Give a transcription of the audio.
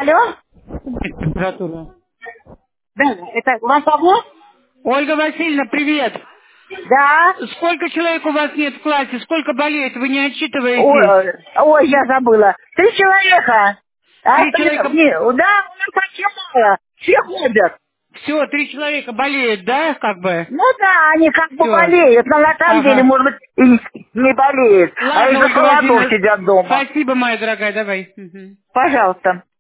Алло? Температура. Да, это вас кого? Ольга Васильевна, привет. Да. Сколько человек у вас нет в классе? Сколько болеет? Вы не отчитываетесь? Ой, я забыла. 3 человека. А 3 остальные, человека... да, у нас почти мало. Все ходят. Все, 3 человека болеют, да, как бы? Ну да, они как бы Все. болеют, но на самом деле, Ага. может быть, и не болеют. А Ладно, из-за Ольга холодов Васильевна, сидят дома. спасибо, моя дорогая, давай. Мгм. Пожалуйста.